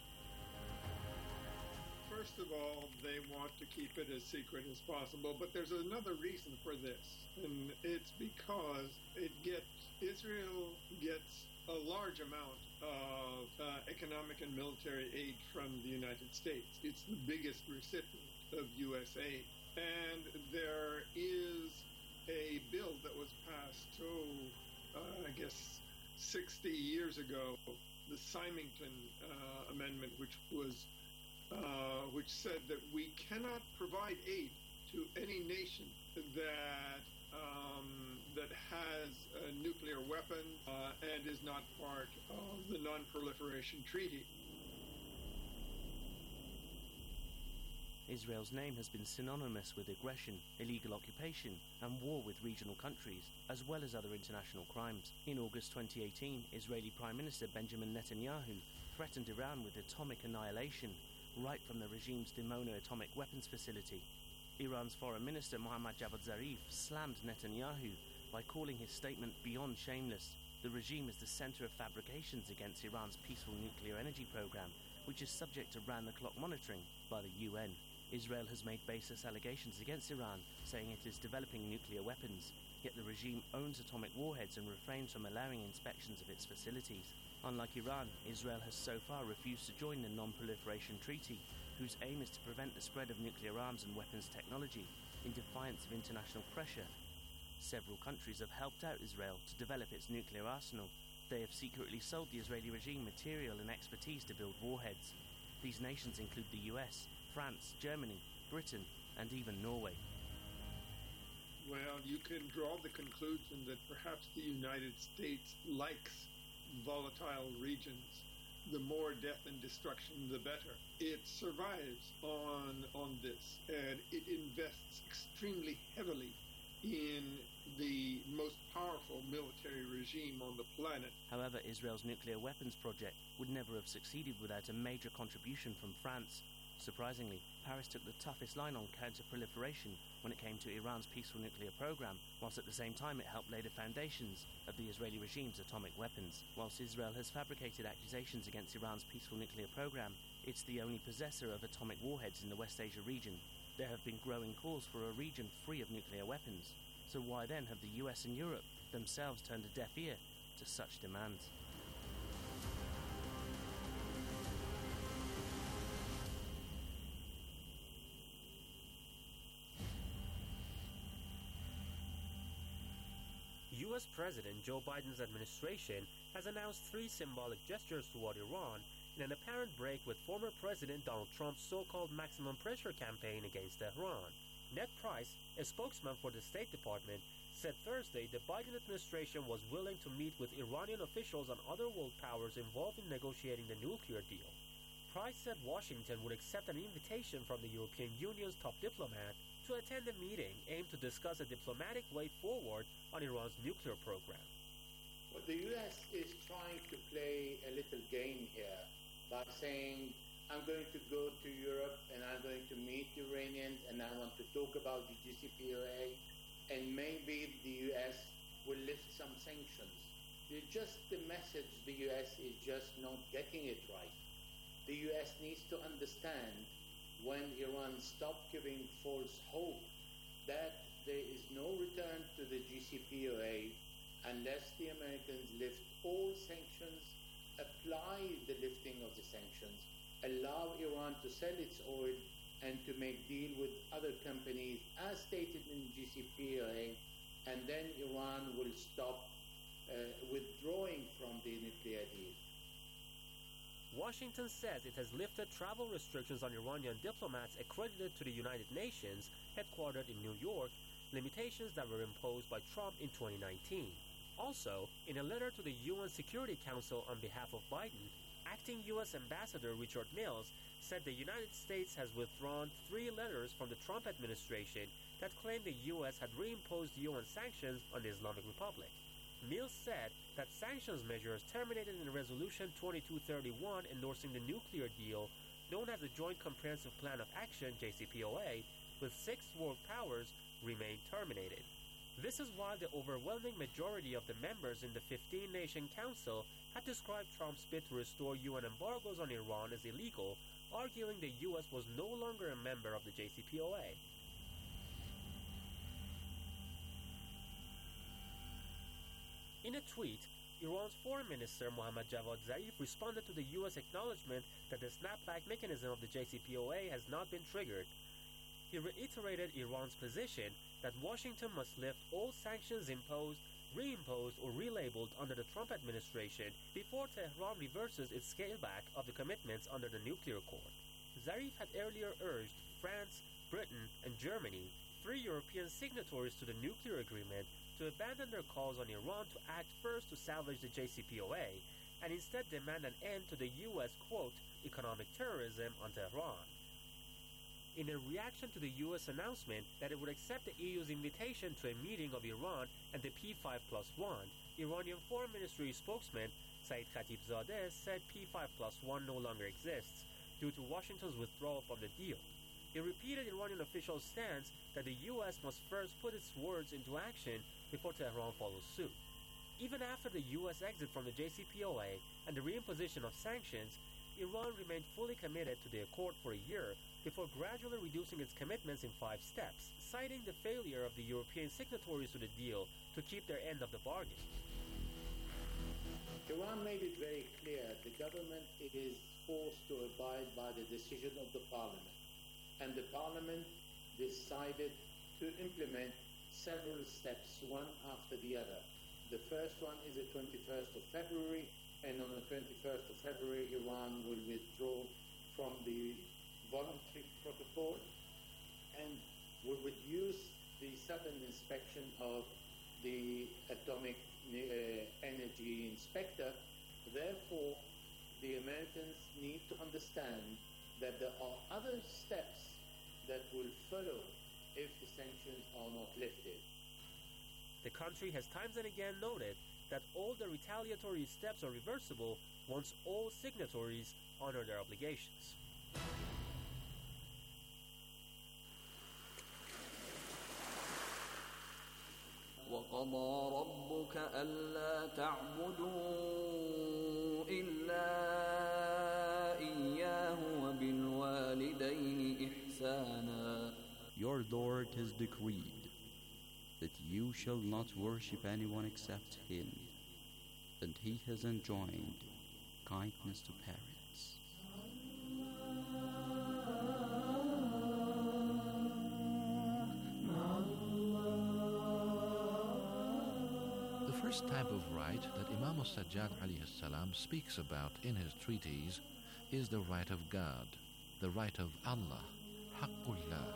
Speaker 23: First of all, they want to keep it as secret as possible, but there's another reason for this, and it's because it gets Israel gets a large amount of uh, economic and military aid from the United States. It's the biggest recipient of U S aid, and there is a bill that was passed, oh, uh, I guess sixty years ago, the Symington uh, Amendment, which was uh, which said that we cannot provide aid to any nation that um, that has a nuclear weapon uh, and is not part of the Non-Proliferation Treaty.
Speaker 22: Israel's name has been synonymous with aggression, illegal occupation, and war with regional countries, as well as other international crimes. In August twenty eighteen, Israeli Prime Minister Benjamin Netanyahu threatened Iran with atomic annihilation right from the regime's Dimona atomic weapons facility. Iran's Foreign Minister Mohammad Javad Zarif slammed Netanyahu by calling his statement beyond shameless. The regime is the center of fabrications against Iran's peaceful nuclear energy program, which is subject to round-the-clock monitoring by the U N. Israel has made baseless allegations against Iran, saying it is developing nuclear weapons. Yet the regime owns atomic warheads and refrains from allowing inspections of its facilities. Unlike Iran, Israel has so far refused to join the Non-Proliferation Treaty, whose aim is to prevent the spread of nuclear arms and weapons technology, in defiance of international pressure. Several countries have helped out Israel to develop its nuclear arsenal. They have secretly sold the Israeli regime material and expertise to build warheads. These nations include the U S, France, Germany, Britain, and even Norway.
Speaker 23: Well, you can draw the conclusion that perhaps the United States likes volatile regions. The more death and destruction, the better. It survives on, on this, and it invests extremely heavily in the most powerful military regime on the planet.
Speaker 22: However, Israel's nuclear weapons project would never have succeeded without a major contribution from France. Surprisingly, Paris took the toughest line on counter-proliferation when it came to Iran's peaceful nuclear program, whilst at the same time it helped lay the foundations of the Israeli regime's atomic weapons. Whilst Israel has fabricated accusations against Iran's peaceful nuclear program, it's the only possessor of atomic warheads in the West Asia region. There have been growing calls for a region free of nuclear weapons. So why then have the U S and Europe themselves turned a deaf ear to such demands?
Speaker 20: U S President Joe Biden's administration has announced three symbolic gestures toward Iran in an apparent break with former President Donald Trump's so-called maximum pressure campaign against Tehran. Ned Price, a spokesman for the State Department, said Thursday the Biden administration was willing to meet with Iranian officials and other world powers involved in negotiating the nuclear deal. Price said Washington would accept an invitation from the European Union's top diplomat to attend a meeting aimed to discuss a diplomatic way forward on Iran's nuclear program.
Speaker 2: Well, the U S is trying to play a little game here by saying, I'm going to go to Europe and I'm going to meet Iranians and I want to talk about the J C P O A, and maybe the U S will lift some sanctions. It's just the message the U S is just not getting it right. The U S needs to understand when Iran stops giving false hope that there is no return to the J C P O A unless the Americans lift all sanctions, apply the lifting of the sanctions, allow Iran to sell its oil and to make deal with other companies as stated in J C P O A, and then Iran will stop uh, withdrawing from the nuclear deal.
Speaker 20: Washington says it has lifted travel restrictions on Iranian diplomats accredited to the United Nations, headquartered in New York, limitations that were imposed by Trump in twenty nineteen. Also, in a letter to the U N Security Council on behalf of Biden, acting U S Ambassador Richard Mills said the United States has withdrawn three letters from the Trump administration that claimed the U S had reimposed U N sanctions on the Islamic Republic. Mills said that sanctions measures terminated in Resolution twenty-two thirty-one endorsing the nuclear deal known as the Joint Comprehensive Plan of Action, J C P O A, with six world powers remain terminated. This is why the overwhelming majority of the members in the fifteen-nation council had described Trump's bid to restore U N embargoes on Iran as illegal, arguing the U S was no longer a member of the J C P O A. In a tweet, Iran's Foreign Minister Mohammad Javad Zarif responded to the U S acknowledgement that the snapback mechanism of the J C P O A has not been triggered. He reiterated Iran's position that Washington must lift all sanctions imposed, reimposed, or relabeled under the Trump administration before Tehran reverses its scaleback of the commitments under the nuclear accord. Zarif had earlier urged France, Britain, and Germany, three European signatories to the nuclear agreement, to abandon their calls on Iran to act first to salvage the J C P O A, and instead demand an end to the U S, quote, economic terrorism on Tehran. In a reaction to the U S announcement that it would accept the E U's invitation to a meeting of Iran and the P five plus one, Iranian Foreign Ministry spokesman Saeed Khatibzadeh said P five plus one no longer exists due to Washington's withdrawal from the deal. He repeated Iranian officials' stance that the U S must first put its words into action before Tehran follows suit. Even after the U S exit from the J C P O A and the reimposition of sanctions, Iran remained fully committed to the accord for a year, before gradually reducing its commitments in five steps, citing the failure of the European signatories to the deal to keep their end of the bargain.
Speaker 2: Iran made it very clear the government is forced to abide by the decision of the parliament, and the parliament decided to implement several steps, one after the other. The first one is the twenty-first of February, and on the twenty-first of February, Iran will withdraw from the voluntary protocol and will reduce the sudden inspection of the atomic uh, energy inspector. Therefore, the Americans need to understand that there are other steps that will follow if the sanctions are not lifted.
Speaker 20: The country has times and again noted that all the retaliatory steps are reversible once all signatories honor their obligations.
Speaker 5: وَقَضَى رَبُّكَ أَلَّا تَعْبُدُوا إِلَّا إِيَّاهُ وَبِالْوَالِدَيْنِ إِحْسَانًا.
Speaker 6: Your Lord has decreed that you shall not worship anyone except Him, and He has enjoined kindness to parents.
Speaker 9: The first type of right that Imam al-Sajjad alayhi salam speaks about in his treatise is the right of God, the right of Allah, Haqqullah.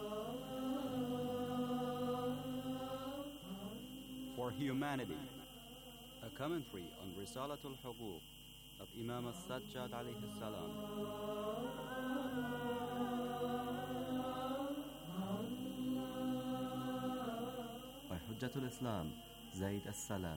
Speaker 6: For humanity, a commentary on Risalatul Huquq of Imam al-Sajjad alayhi salam. By Hujjatul Islam, Zayd al-Salam.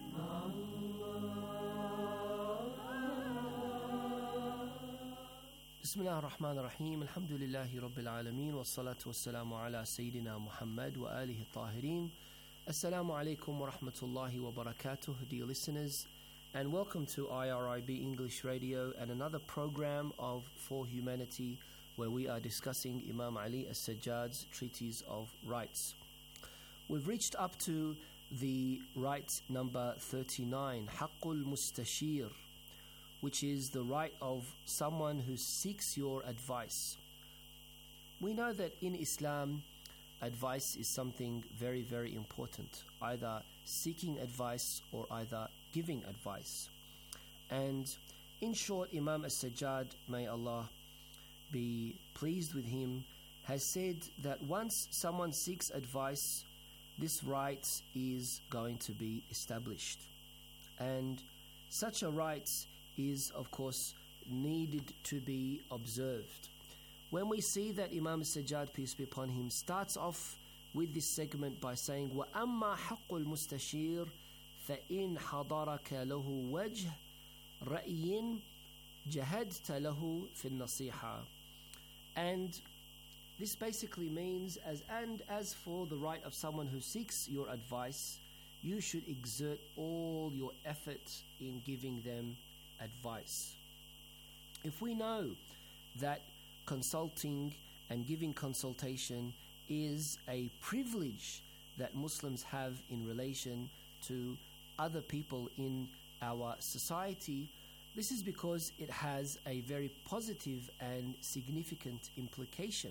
Speaker 7: Bismillah ar-Rahman ar-Rahim. Alhamdulillahi Rabbil Alameen. Wassalatu wassalamu ala Sayyidina Muhammad wa alihi tahirin. Assalamu alaikum wa rahmatullahi wa barakatuh, dear listeners, and welcome to I R I B English Radio and another program of For Humanity, where we are discussing Imam Ali as-Sajjad's Treatise of Rights. We've reached up to the right number thirty-nine, Haqqul Mustashir, which is the right of someone who seeks your advice. We know that in Islam, advice is something very, very important, either seeking advice or either giving advice. And in short, Imam as-Sajjad, may Allah be pleased with him, has said that once someone seeks advice, this right is going to be established. And such a right is, of course, needed to be observed. When we see that Imam Sajjad, peace be upon him, starts off with this segment by saying, وَأَمَّا حَقُّ الْمُسْتَشِيرِ فَإِنْ حَضَرَكَ لَهُ وَجْهِ رَأْيٍ جَهَدْتَ لَهُ فِي النَّصِيحَةِ. And this basically means, as and as for the right of someone who seeks your advice, you should exert all your effort in giving them advice. If we know that consulting and giving consultation is a privilege that Muslims have in relation to other people in our society, this is because it has a very positive and significant implication.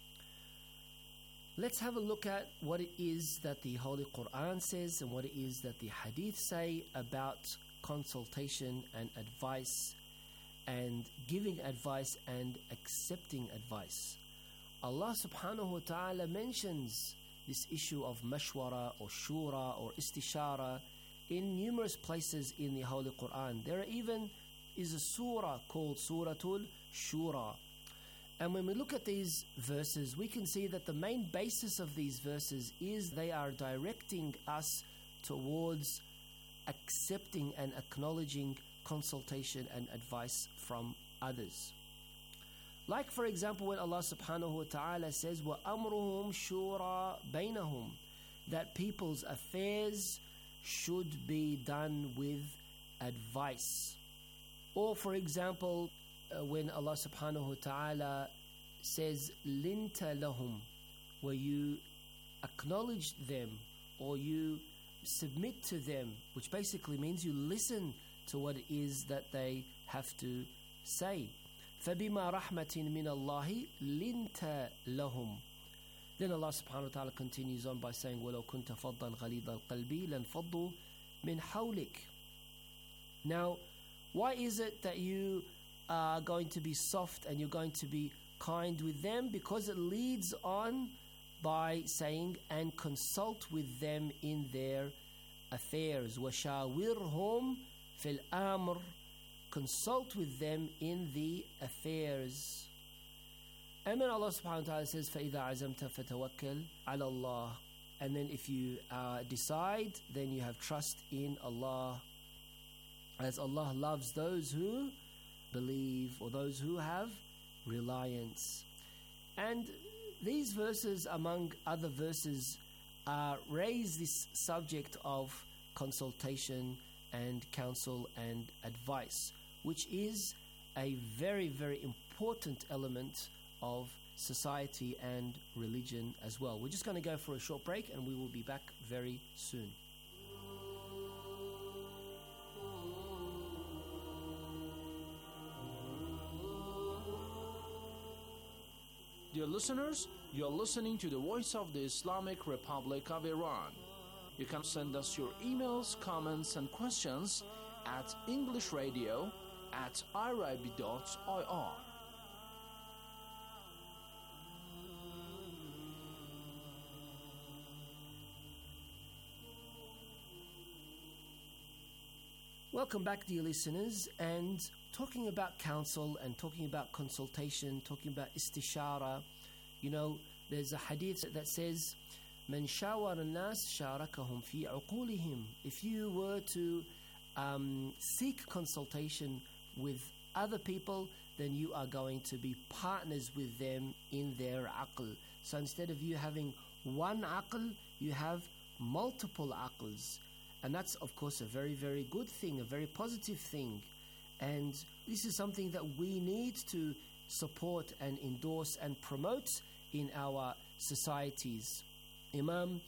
Speaker 7: Let's have a look at what it is that the Holy Quran says and what it is that the Hadith say about consultation and advice and giving advice and accepting advice. Allah subhanahu wa ta'ala mentions this issue of mashwara or shura or istishara in numerous places in the Holy Quran. There even is a surah called Suratul Shura. And when we look at these verses, we can see that the main basis of these verses is they are directing us towards accepting and acknowledging consultation and advice from others. Like, for example, when Allah subhanahu wa ta'ala says, وَأَمْرُهُمْ شُورَى بَيْنَهُمْ, that people's affairs should be done with advice. Or, for example, uh, when Allah subhanahu wa ta'ala says linta lahum, where you acknowledge them or you submit to them, which basically means you listen to what it is that they have to say. فَبِمَا رَحْمَةٍ مِّنَ اللَّهِ لِنْتَ لَهُمْ. Then Allah subhanahu wa ta'ala continues on by saying, وَلَوْ كُنْتَ فَضًّا غَلِيظَ الْقَلْبِ لَانْفَضُّوا مِنْ حَوْلِكَ. Now, why is it that you are going to be soft and you're going to be kind with them? Because it leads on by saying, and consult with them in their affairs. وَشَاوِرْهُمْ فِي الْأَمْرِ. Consult with them in the affairs. And then Allah subhanahu wa ta'ala says, فَإِذَا عَزَمْتَ فَتَوَكَّلْ عَلَى اللَّهِ. And then if you uh, decide, then you have trust in Allah, as Allah loves those who believe, or those who have reliance. And these verses, among other verses, uh, raise this subject of consultation and counsel and advice, which is a very, very important element of society and religion as well. We're just going to go for a short break and we will be back very soon.
Speaker 14: Dear listeners, you are listening to the voice of the Islamic Republic of Iran. You can send us your emails, comments and questions at englishradio at irib dot I R.
Speaker 7: Welcome back, dear listeners, and talking about counsel and talking about consultation, talking about istishara. You know, there's a hadith that says, "Man shawara an-nas sharakahum fi uqulihim." If you were to um, seek consultation with other people, then you are going to be partners with them in their aql. So instead of you having one aql, you have multiple aqls. And that's, of course, a very, very good thing, a very positive thing. And this is something that we need to support and endorse and promote in our societies. Imam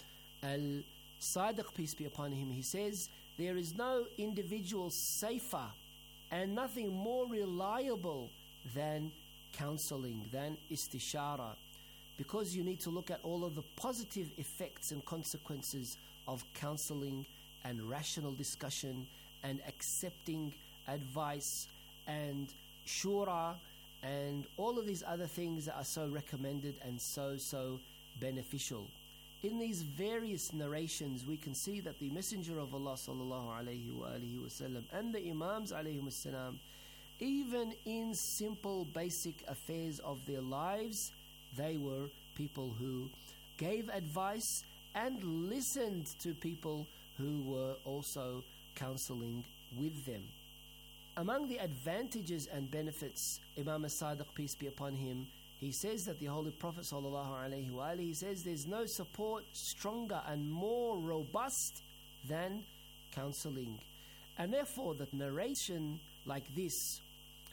Speaker 7: al-Sadiq, peace be upon him, he says, there is no individual safer and nothing more reliable than counseling, than istishara. Because you need to look at all of the positive effects and consequences of counseling and rational discussion and accepting advice and shura and all of these other things that are so recommended and so, so beneficial. In these various narrations, we can see that the Messenger of Allah sallallahu alayhi wa alihi wasallam and the Imams alayhi wassalam, even in simple basic affairs of their lives, they were people who gave advice and listened to people who were also counseling with them. Among the advantages and benefits, Imam as-Sadiq, peace be upon him, he says that the Holy Prophet sallallahu alaihi wasallam, he says there's no support stronger and more robust than counseling. And therefore, the narration like this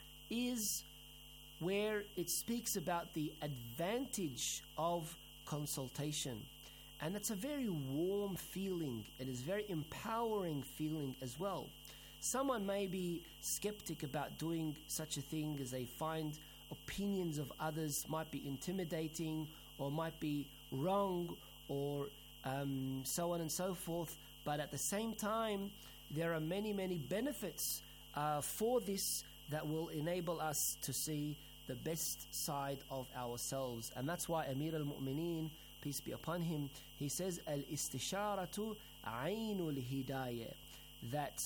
Speaker 7: is where it speaks about the advantage of consultation. And it's a very warm feeling. It is a very empowering feeling as well. Someone may be skeptic about doing such a thing, as they find opinions of others might be intimidating or might be wrong, or um, so on and so forth. But at the same time, there are many, many benefits uh, for this that will enable us to see the best side of ourselves. And that's why Amir al-Mu'mineen, peace be upon him, he says, al-istisharatu aynul hidayah, that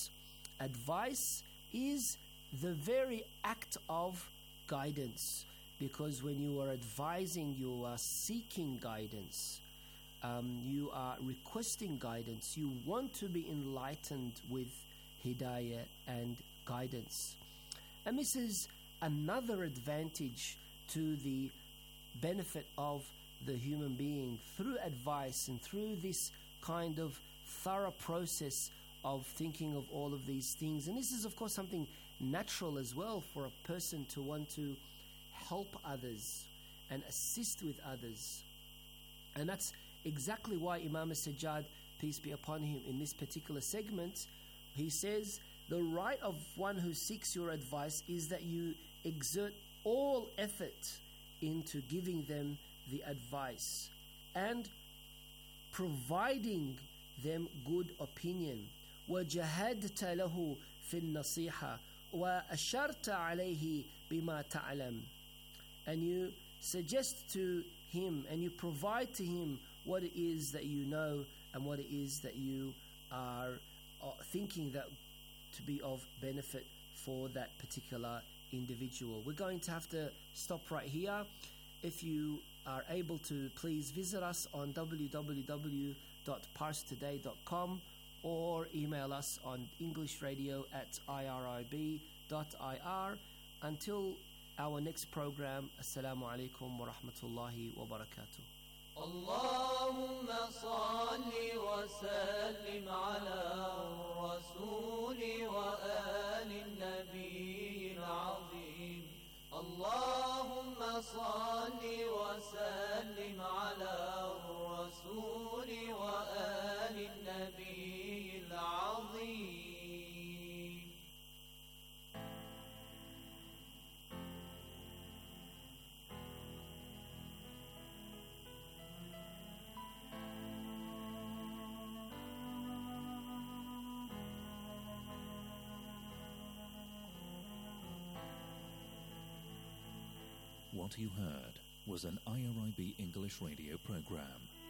Speaker 7: advice is the very act of guidance. Because when you are advising, you are seeking guidance, um, you are requesting guidance, you want to be enlightened with hidayah and guidance. And this is another advantage to the benefit of the human being through advice and through this kind of thorough process of thinking of all of these things. And this is, of course, something natural as well for a person to want to help others and assist with others. And that's exactly why Imam al-Sajjad, peace be upon him, in this particular segment, he says, the right of one who seeks your advice is that you exert all effort into giving them the advice and providing them good opinion. وجهدت له في النصيحة وأشرت عليه بما تعلم. And you suggest to him and you provide to him what it is that you know and what it is that you are uh, thinking that to be of benefit for that particular individual. We're going to have to stop right here. If you are able to, please visit us on w w w dot pars today dot com or email us on english radio at i r i b dot i r. Until our next program, Assalamu alaikum wa rahmatullahi wa barakatuh.
Speaker 5: اللهم صل وسلم على الرسول وآل النبي العظيم. اللهم صل وسلم على الرسول وآل النبي العظيم.
Speaker 11: What you heard was an I R I B English radio program.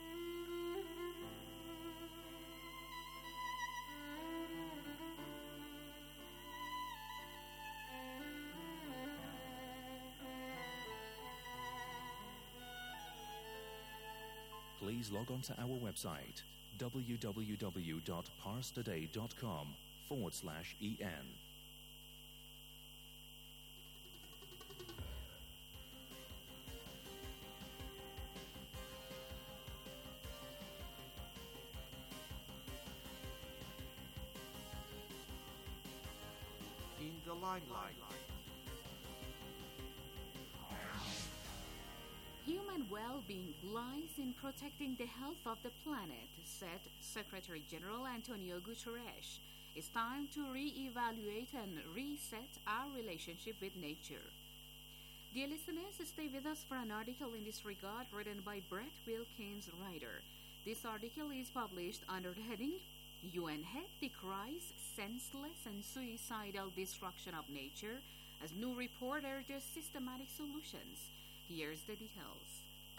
Speaker 11: Please log on to our website w w w dot pars today dot com forward slash en.
Speaker 3: In the limelight.
Speaker 4: Human well-being lies in protecting the health of the planet, said Secretary General Antonio Guterres. It's time to re-evaluate and reset our relationship with nature. Dear listeners, stay with us for an article in this regard written by Brett Wilkins Ryder. This article is published under the heading U N head decries senseless and suicidal destruction of nature as new report urges systematic solutions. Here's the details.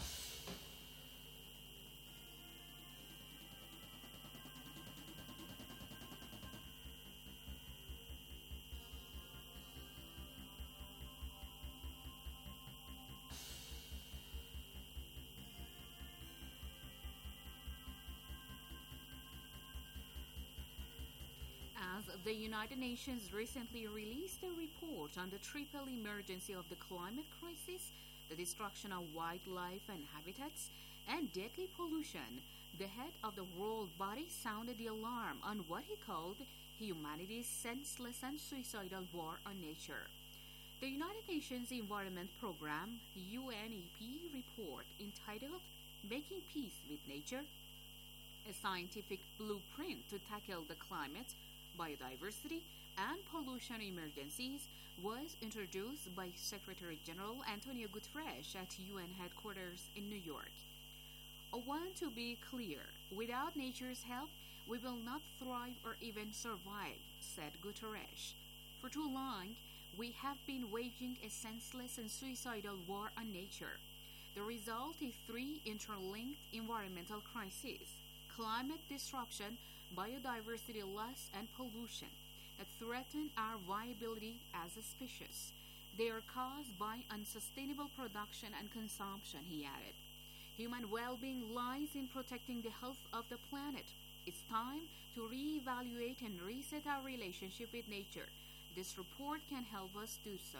Speaker 4: As the United Nations recently released a report on the triple emergency of the climate crisis, the destruction of wildlife and habitats, and deadly pollution, the head of the world body sounded the alarm on what he called humanity's senseless and suicidal war on nature. The United Nations Environment Programme, U N E P, report entitled Making Peace with Nature, a scientific blueprint to tackle the climate, biodiversity, and pollution emergencies, was introduced by Secretary General Antonio Guterres at U N headquarters in New York. I want to be clear, without nature's help, we will not thrive or even survive, said Guterres. For too long, we have been waging a senseless and suicidal war on nature. The result is three interlinked environmental crises: climate disruption, biodiversity loss, and pollution that threaten our viability as a species. They are caused by unsustainable production and consumption, he added. Human well-being lies in protecting the health of the planet. It's time to re-evaluate and reset our relationship with nature. This report can help us do so.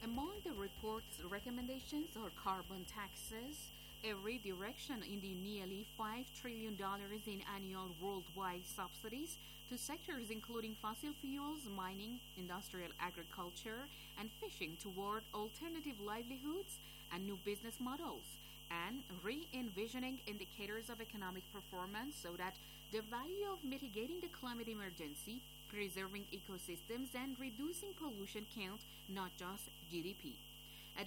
Speaker 4: Among the report's recommendations are carbon taxes, a redirection in the nearly five trillion dollars in annual worldwide subsidies to sectors including fossil fuels, mining, industrial agriculture, and fishing toward alternative livelihoods and new business models, and re-envisioning indicators of economic performance so that the value of mitigating the climate emergency, preserving ecosystems, and reducing pollution count, not just G D P.